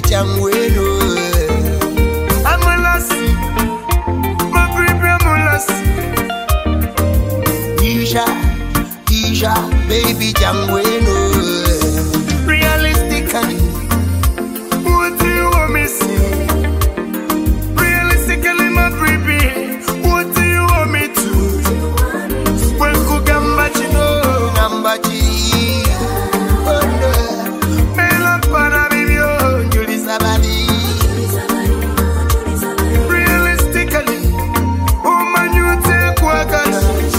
Jangweno. I'm a lassie, my baby, I'm a lassie. Isha, baby Jangweno. Realistically, what do you want me to say? Realistically, my baby, what do you want me to? When Kugamba Chino, Nambaji. Mela Pana Bibio, Julie Sabadi. Realistically, oh man, you take Wakana.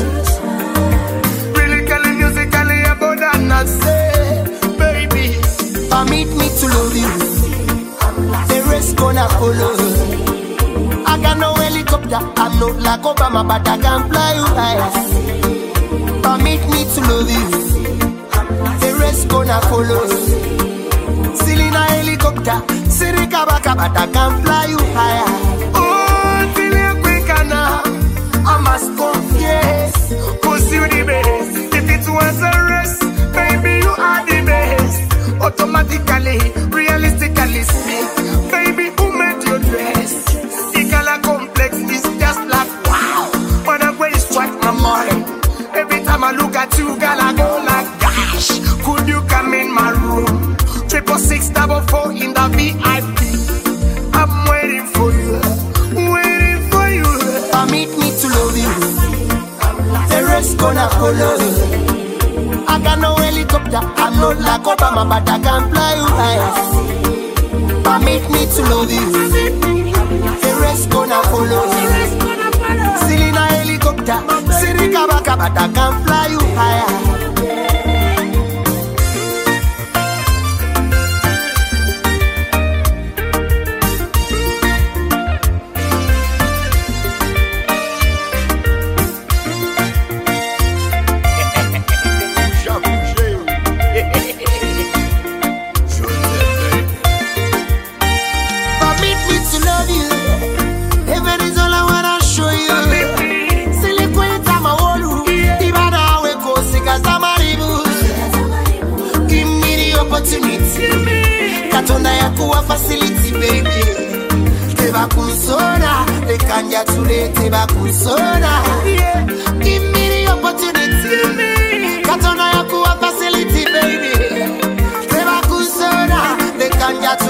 Really, musically, about that, not say, baby. Permit me to love you. The rest gonna follow. I got no helicopter. I'm not like Obama, but I can fly you high. Permit me to love you. The rest gonna follow. Still in a helicopter. Sirika baka, but I can fly you higher. Oh, till you're quicker now, I must confess, 'cause you the best. If it was a race, baby, you are the best. Automatically, realistically speak, baby, who made your dress? The color complex is just like wow. When I go strike my mind, every time I look at you, girl, I go like gosh. Could you come in my room? 66644 in the VIP. I'm waiting for you, waiting for you. Permit me to love you. The rest gonna follow. I got no helicopter. I'm not like Obama, but I can fly you higher. Permit me to love you. The rest gonna follow. Still in a helicopter. Sirika baka, but I can fly you higher. Katona ya kuwa facility baby. Teba kusona, the kanja tule teba kusona. Give me the opportunity. Katona ya kuwa facility baby. Teba kusona, the kanja